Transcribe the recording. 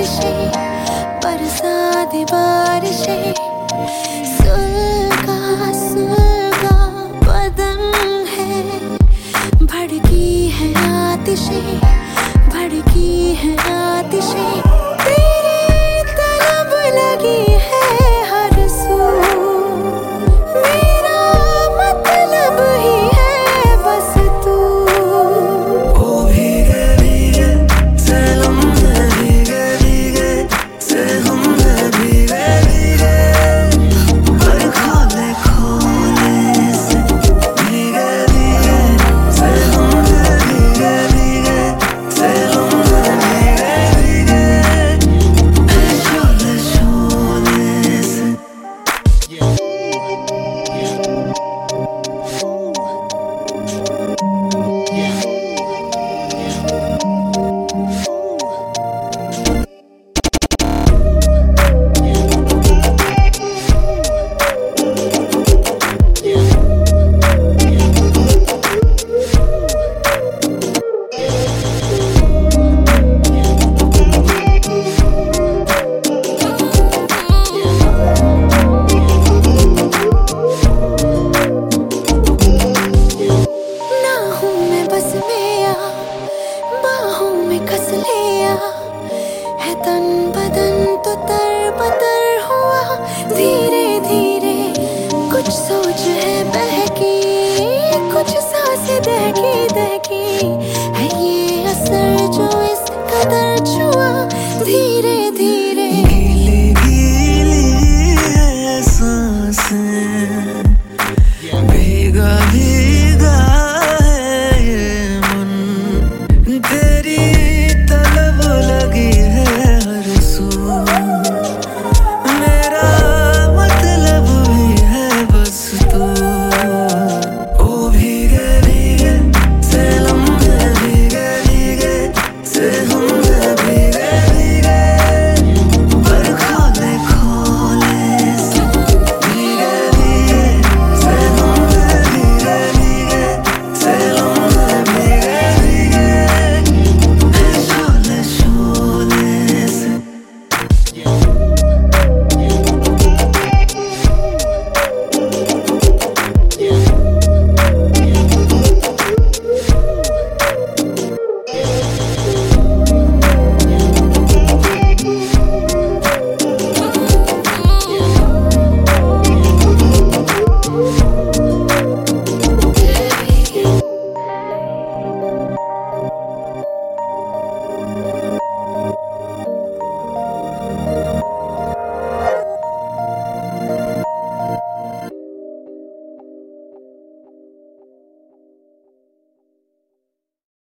बारिशें, बरसा दे बारिशें। सुलगा सुलगा बदन है, भड़की है आतिशें, भड़की है आतिशें। तेरी तलब लगी है हर सू, मेरा मतलब ही है बस तू। ओ भीगे भीगे से लम्हे, भीगे भीगे से हमने, भीगे भीगे पर खोले खोले से, भीगे भीगे से हमने, भीगे भीगे से हमने, भीगे भीगे शोले शोले से। कस लिया है तन बदन तो तर हुआ। धीरे धीरे कुछ सोच है बहकी, कुछ सांसें दहकी दहकी है ये असर जो